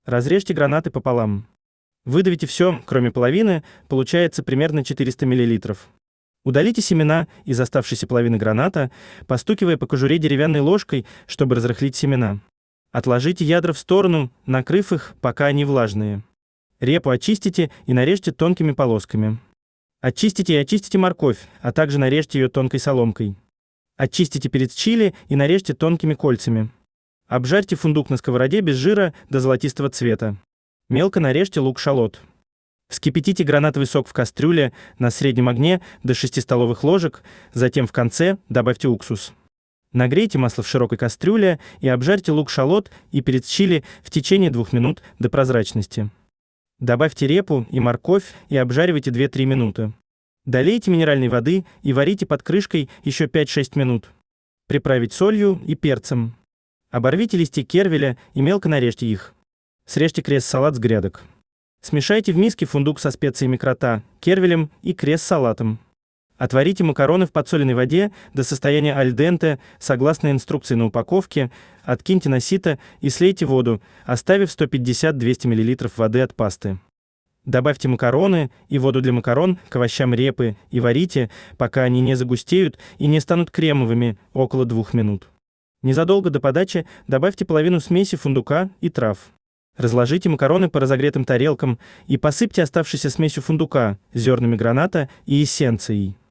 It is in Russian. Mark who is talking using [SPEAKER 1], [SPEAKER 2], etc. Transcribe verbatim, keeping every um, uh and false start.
[SPEAKER 1] Разрежьте гранаты пополам. Выдавите все, кроме половины, получается примерно четыреста миллилитров. Удалите семена из оставшейся половины граната, постукивая по кожуре деревянной ложкой, чтобы разрыхлить семена. Отложите ядра в сторону, накрыв их, пока они влажные. Репу очистите и нарежьте тонкими полосками. Очистите и очистите морковь, а также нарежьте ее тонкой соломкой. Очистите перец чили и нарежьте тонкими кольцами. Обжарьте фундук на сковороде без жира до золотистого цвета. Мелко нарежьте лук-шалот. Вскипятите гранатовый сок в кастрюле на среднем огне до шести столовых ложек, затем в конце добавьте уксус. Нагрейте масло в широкой кастрюле и обжарьте лук-шалот и перец чили в течение двух минут до прозрачности. Добавьте репу и морковь и обжаривайте две-три минуты. Долейте минеральной воды и варите под крышкой еще пять-шесть минут. Приправить солью и перцем. Оборвите листья кервеля и мелко нарежьте их. Срежьте кресс-салат с грядок. Смешайте в миске фундук со специями крота, кервелем и кресс-салатом. Отварите макароны в подсоленной воде до состояния аль денте, согласно инструкции на упаковке, откиньте на сито и слейте воду, оставив сто пятьдесят - двести миллилитров воды от пасты. Добавьте макароны и воду для макарон к овощам репы и варите, пока они не загустеют и не станут кремовыми, около двух минут. Незадолго до подачи добавьте половину смеси фундука и трав. Разложите макароны по разогретым тарелкам и посыпьте оставшейся смесью фундука, зернами граната и эссенцией.